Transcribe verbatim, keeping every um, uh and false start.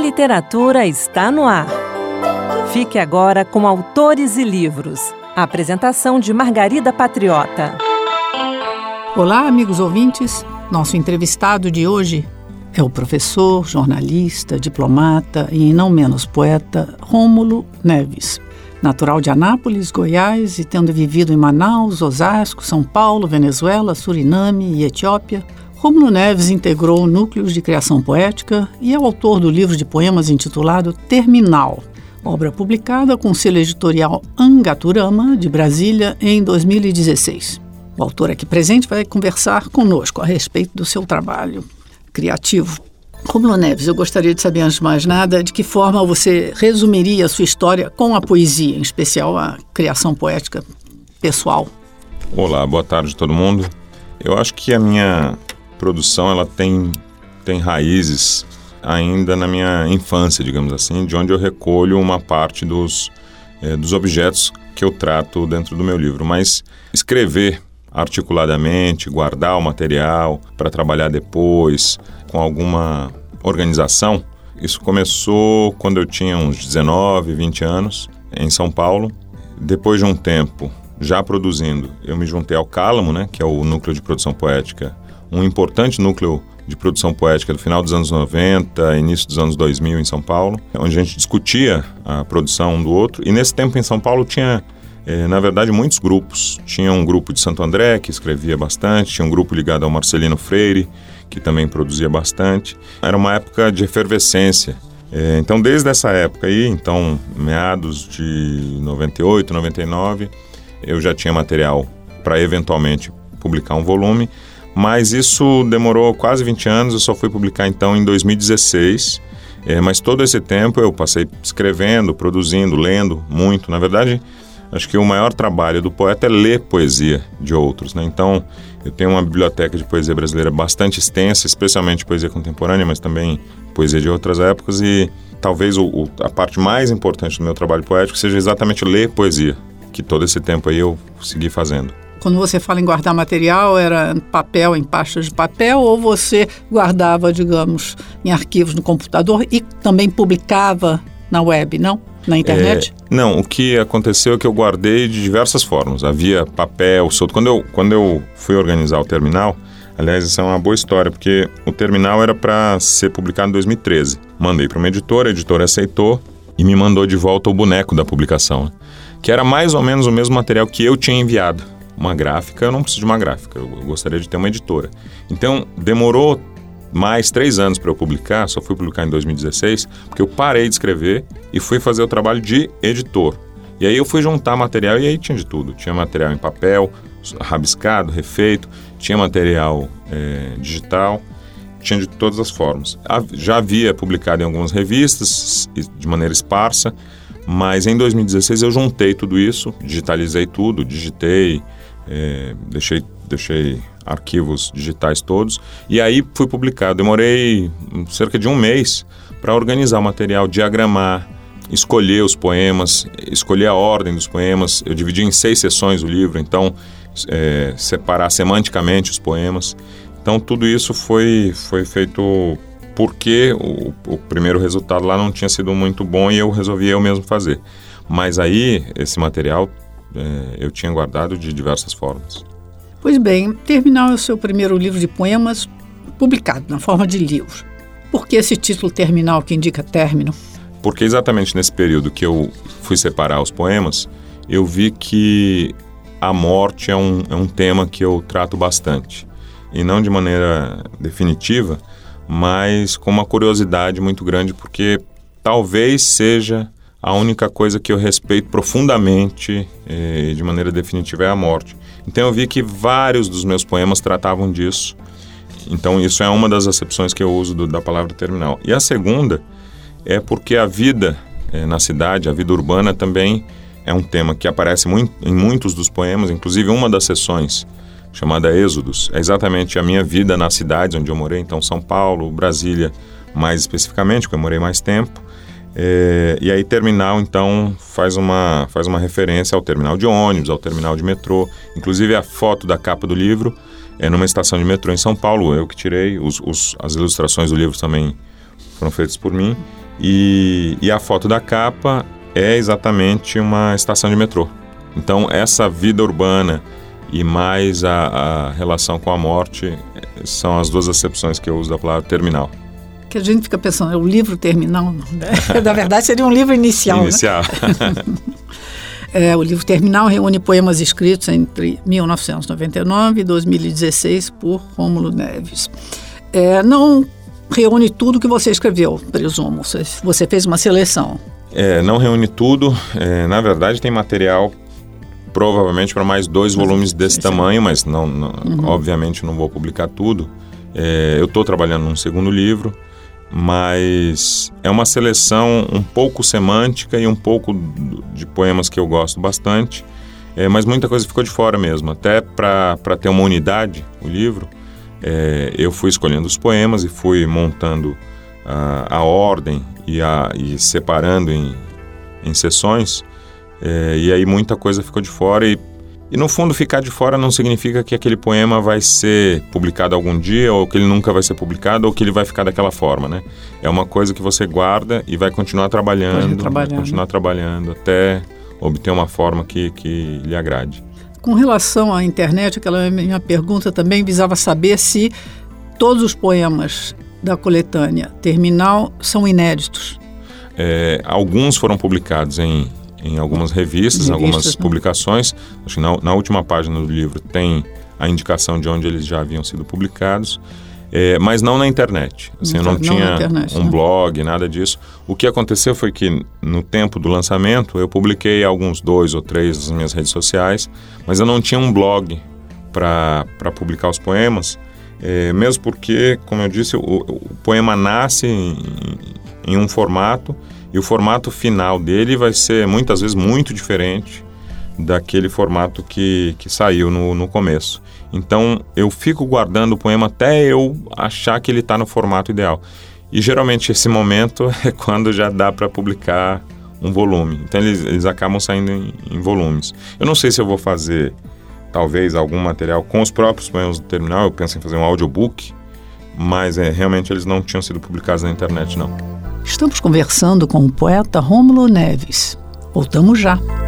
A literatura está no ar. Fique agora com Autores e Livros. A apresentação de Margarida Patriota. Olá, amigos ouvintes. Nosso entrevistado de hoje é o professor, jornalista, diplomata e, não menos poeta, Rômulo Neves. Natural de Anápolis, Goiás, e tendo vivido em Manaus, Osasco, São Paulo, Venezuela, Suriname e Etiópia, Rômulo Neves integrou núcleos de criação poética e é o autor do livro de poemas intitulado Terminal, obra publicada com o selo editorial Angaturama, de Brasília, em dois mil e dezesseis. O autor aqui presente vai conversar conosco a respeito do seu trabalho criativo. Rômulo Neves, eu gostaria de saber, antes de mais nada, de que forma você resumiria a sua história com a poesia, em especial a criação poética pessoal. Olá, boa tarde a todo mundo. Eu acho que a minha produção ela tem, tem raízes ainda na minha infância, digamos assim, de onde eu recolho uma parte dos, eh, dos objetos que eu trato dentro do meu livro. Mas escrever articuladamente, guardar o material para trabalhar depois, com alguma organização, isso começou quando eu tinha uns dezenove, vinte anos, em São Paulo. Depois de um tempo, já produzindo, eu me juntei ao Cálamo, né, que é o núcleo de produção poética, um importante núcleo de produção poética do final dos anos noventa, início dos anos dois mil em São Paulo, onde a gente discutia a produção um do outro. E nesse tempo em São Paulo tinha, eh, na verdade, muitos grupos. Tinha um grupo de Santo André, que escrevia bastante, tinha um grupo ligado ao Marcelino Freire, que também produzia bastante. Era uma época de efervescência. Eh, então, desde essa época aí, então, meados de noventa e oito, noventa e nove, eu já tinha material para eventualmente publicar um volume. Mas isso demorou quase vinte anos, eu só fui publicar então em dois mil e dezesseis, é, mas todo esse tempo eu passei escrevendo, produzindo, lendo muito. Na verdade, acho que o maior trabalho do poeta é ler poesia de outros, né? Então, eu tenho uma biblioteca de poesia brasileira bastante extensa, especialmente poesia contemporânea, mas também poesia de outras épocas, e talvez o, o, a parte mais importante do meu trabalho poético seja exatamente ler poesia, que todo esse tempo aí eu segui fazendo. Quando você fala em guardar material, era papel, em pastas de papel, ou você guardava, digamos, em arquivos no computador e também publicava na web, não? Na internet? É, não, o que aconteceu é que eu guardei de diversas formas. Havia papel solto. Quando eu, quando eu fui organizar o Terminal, aliás, isso é uma boa história, porque o Terminal era para ser publicado em dois mil e treze. Mandei para uma editora, a editora aceitou e me mandou de volta o boneco da publicação, né? Que era mais ou menos o mesmo material que eu tinha enviado. Uma gráfica, eu não preciso de uma gráfica, eu gostaria de ter uma editora. Então, demorou mais três anos para eu publicar, só fui publicar em dois mil e dezesseis, porque eu parei de escrever e fui fazer o trabalho de editor. E aí eu fui juntar material e aí tinha de tudo. Tinha material em papel, rabiscado, refeito, tinha material é, digital, tinha de todas as formas. Já havia publicado em algumas revistas, de maneira esparsa, mas em dois mil e dezesseis eu juntei tudo isso, digitalizei tudo, digitei, é, deixei, deixei arquivos digitais todos, e aí fui publicado. Demorei cerca de um mês para organizar o material, diagramar, escolher os poemas, escolher a ordem dos poemas. Eu dividi em seis seções o livro, então é, separar semanticamente os poemas. Então tudo isso foi, foi feito porque o, o primeiro resultado lá não tinha sido muito bom e eu resolvi eu mesmo fazer. Mas aí, esse material é, eu tinha guardado de diversas formas. Pois bem, Terminal é o seu primeiro livro de poemas publicado na forma de livro. Por que esse título Terminal, que indica término? Porque exatamente nesse período que eu fui separar os poemas, eu vi que a morte é um, é um tema que eu trato bastante. E não de maneira definitiva, mas com uma curiosidade muito grande, porque talvez seja a única coisa que eu respeito profundamente e eh, de maneira definitiva é a morte. Então eu vi que vários dos meus poemas tratavam disso. Então isso é uma das acepções que eu uso do, da palavra terminal. E a segunda é porque a vida eh, na cidade, a vida urbana também é um tema que aparece muito, em muitos dos poemas, inclusive uma das sessões chamada Êxodos, é exatamente a minha vida nas cidades onde eu morei, então São Paulo, Brasília, mais especificamente, porque eu morei mais tempo. É, e aí Terminal, então, faz uma, faz uma referência ao terminal de ônibus, ao terminal de metrô. Inclusive a foto da capa do livro é numa estação de metrô em São Paulo, eu que tirei, os, os, as ilustrações do livro também foram feitas por mim. E, e a foto da capa é exatamente uma estação de metrô. Então, essa vida urbana e mais a, a relação com a morte são as duas acepções que eu uso da palavra terminal. Que a gente fica pensando, é o livro terminal? Né? Na verdade, seria um livro inicial. Inicial. Né? É, o livro Terminal reúne poemas escritos entre mil novecentos e noventa e nove e dois mil e dezesseis por Rômulo Neves. É, não reúne tudo que você escreveu, presumo. Você, você fez uma seleção. É, não reúne tudo. É, na verdade, tem material provavelmente para mais dois mas, volumes desse sim, tamanho, sim. mas não, não, uhum. obviamente não vou publicar tudo. É, eu estou trabalhando num segundo livro, mas é uma seleção um pouco semântica e um pouco de poemas que eu gosto bastante, é, mas muita coisa ficou de fora mesmo. Até para ter uma unidade, o livro, é, eu fui escolhendo os poemas e fui montando a, a ordem e, a, e separando em, em seções, é, e aí muita coisa ficou de fora. E, e no fundo ficar de fora não significa que aquele poema vai ser publicado algum dia, ou que ele nunca vai ser publicado, ou que ele vai ficar daquela forma, né? É uma coisa que você guarda e vai continuar trabalhando, vai continuar trabalhando até obter uma forma que, que lhe agrade. Com relação à internet, aquela minha pergunta também visava saber se todos os poemas da coletânea Terminal são inéditos. É, alguns foram publicados em em algumas revistas, em algumas né? publicações. Acho que na, na última página do livro tem a indicação de onde eles já haviam sido publicados, é, mas não na internet. Assim, eu não, não tinha internet, um né? blog, nada disso. O que aconteceu foi que no tempo do lançamento eu publiquei alguns dois ou três nas minhas redes sociais, mas eu não tinha um blog para publicar os poemas, é, mesmo porque, como eu disse, o, o poema nasce em, em um formato, e o formato final dele vai ser, muitas vezes, muito diferente daquele formato que, que saiu no, no começo. Então, eu fico guardando o poema até eu achar que ele está no formato ideal. E, geralmente, esse momento é quando já dá para publicar um volume. Então, eles, eles acabam saindo em, em volumes. Eu não sei se eu vou fazer, talvez, algum material com os próprios poemas do Terminal. Eu penso em fazer um audiobook, mas é, realmente eles não tinham sido publicados na internet, não. Estamos conversando com o poeta Rômulo Neves. Voltamos já.